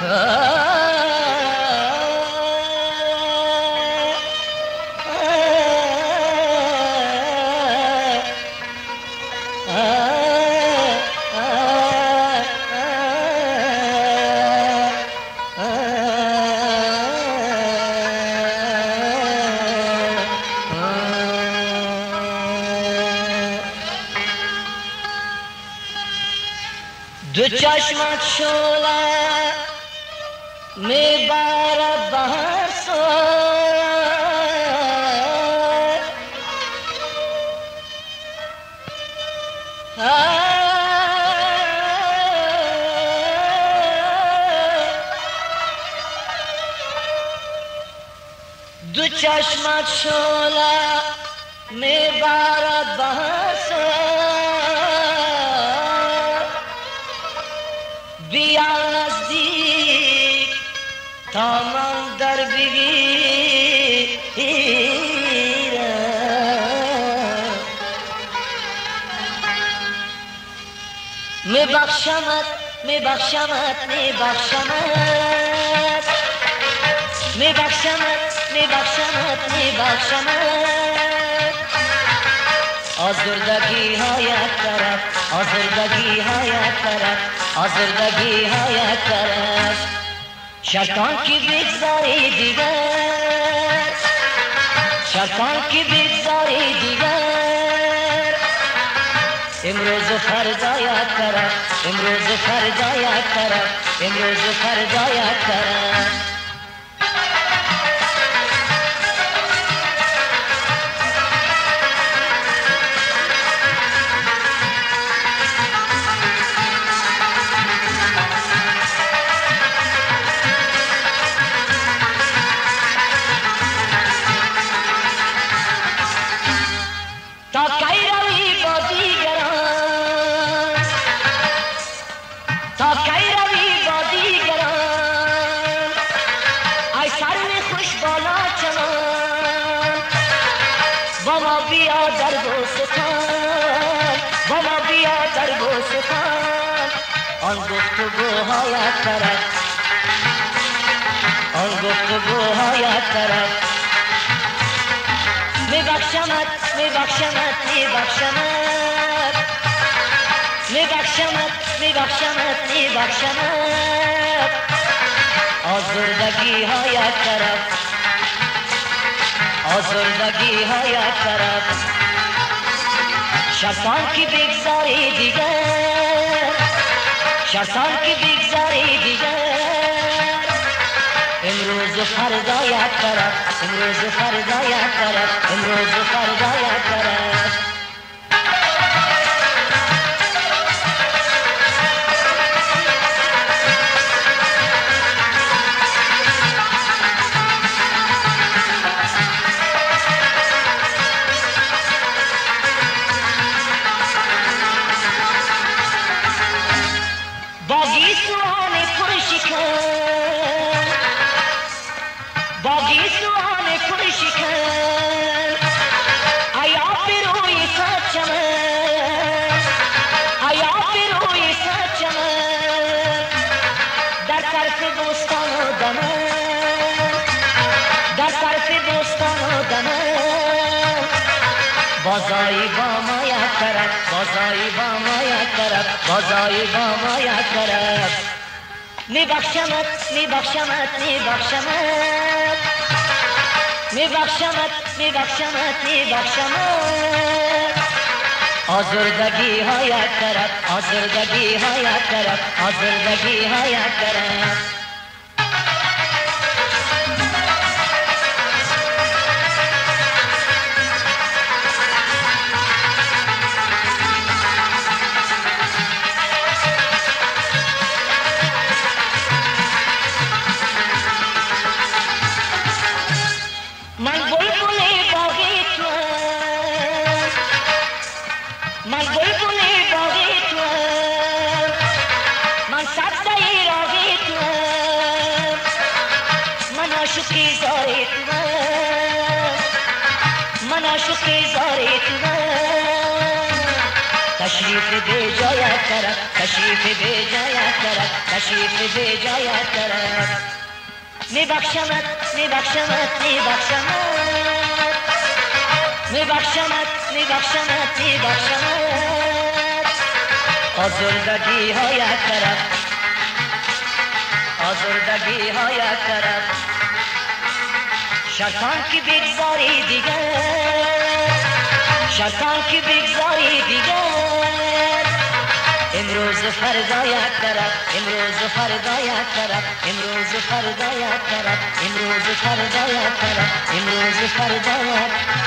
دو چشمت شعله میبرد به هر سو، دو چشمت شعله میبرد به هر سو، بیا نزدیک تا من در بگیرم، میبخشمت میبخشمت میبخشمت میبخشمت میبخشمت میبخشمت، آزردگی های طرف، آزردگی های طرف، آزردگی های طرف، شرطان کی بگذاری دیگر، شرطان کی بگذاری دیگر، امروز و فردا یک طرف، امروز و فردا یک طرف، امروز و فردا یک طرف. تا کی روی با دیگران، تا کی روی با دیگران، ای سرو خوش بالا چمان، با ما بیا در گلستان، با ما بیا در گلستان، آن گفتگوهای طرف، آن گفتگوهای طرف، میبخشمت میبخشمت میبخشمت میبخشمت میبخشمت میبخشمت، آزردگی های طرف، آزردگی های طرف، شرطان کی بگذاری دیگر، شرطان کی بگذاری دیگر، امروز و فردا یک طرف، امروز و فردا یک طرف، امروز و فردا یک طرف. باغی سوهان پرشکن، باغی سوهان پرشکن، ایا روی صد چمن، ایا روی صد چمن، در طرف بوستان و دمن، در طرف بوستان و دمن، بازایی با ما یک طرف، بازایی با ما یک طرف، بازایی با ما یک طرف، میبخشمت میبخشمت میبخشمت میبخشمت میبخشمت میبخشمت، آزردگی های طرف، آزردگی های طرف، آزردگی های طرف. من بلبل باغی توام، من بلبل باغی توام، من سبزه راغی توام، من عاشقی زاری توام، من عاشقی زاری توام، تشریف به جایت دارد، تشریف به جایت دارد، تشریف به جایت دارد. میبخشمت میبخشمت میبخشمت میبخشمت میبخشمت میبخشمت آزردگی هایت طرف، آزردگی هایت طرف. شرطان که بگذاری دیگر، شرطان که بگذاری دیگر، امروز فردایت طرف، امروز فردایت طرف، امروز فردایت طرف، امروز فردایت طرف، امروز فردایت